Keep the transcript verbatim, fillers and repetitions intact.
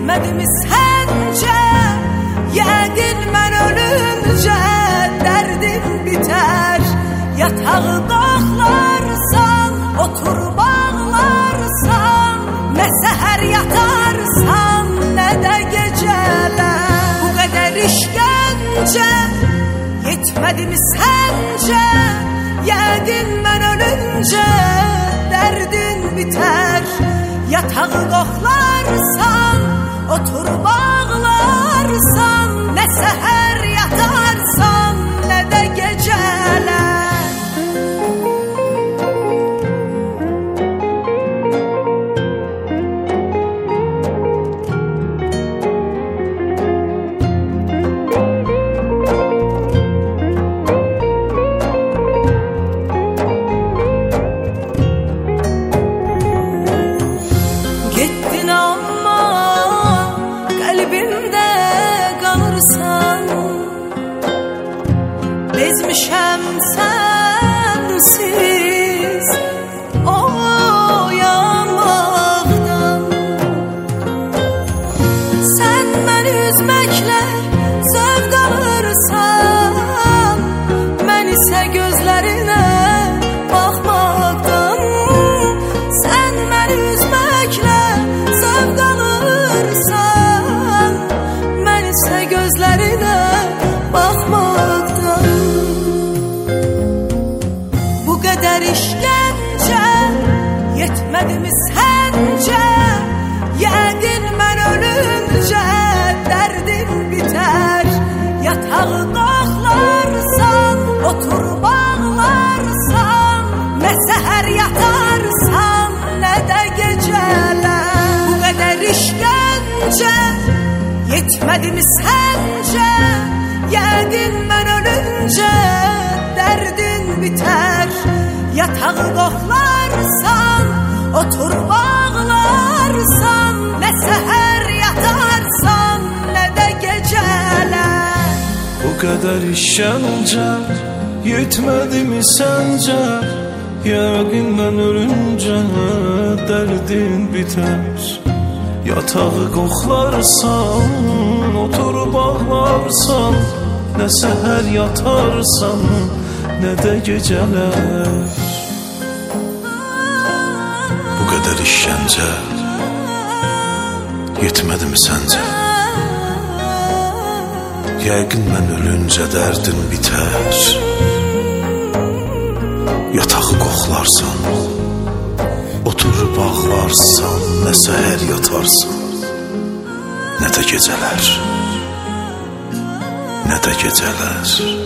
Yetmedimi sence? Yəqin mən ölüncə dərdin bitər. Yatağı dağlarsan, otur bağlarsan, nə səhər yatarsan, nə də gecələr. Bu qədər işgəncə yetmedimi sence? Yəqin mən ölüncə dərdin bitər. Yatağı qoxlarsan, otur bağlarsan, nə səhər yatarsan, nə də gecələr. Bezmişəm sənsiz o yanmaqdan. Sən məni üzməklə zövq alırsan, mən isə gözlərinə baxmaqdan. Sən məni üzməklə zövq alırsan, mən isə gözlərinə baxmaqdan. İşgəncə yetmedimi sence? Yəqin mən ölüncə dərdin bitər. Yatağı dağlarsan, otur bağlarsan, nə səhər yatarsan, nə də gecələr. Bu qədər işgəncə yetmedimi sence? Yəqin mən ölüncə dərdin bitər. Yatağı qoxlarsan, otur bağlarsan, nə səhər yatarsan, nə də gecələr. Bu qədər işgəncə yetmedimi səncə? Yəqin mən ölüncə dərdin bitər. Yatağı qoxlarsan, otur bağlarsan, nə səhər yatarsan, nə də gecələr. Bu qədər işgəncə yetmedimi səncə? Yəqin mən ölüncə dərdin bitər. Yatağı qoxlarsan, oturub bağlarsan, nə səhər yatarsan, nə də gecələr, nə də gecələr.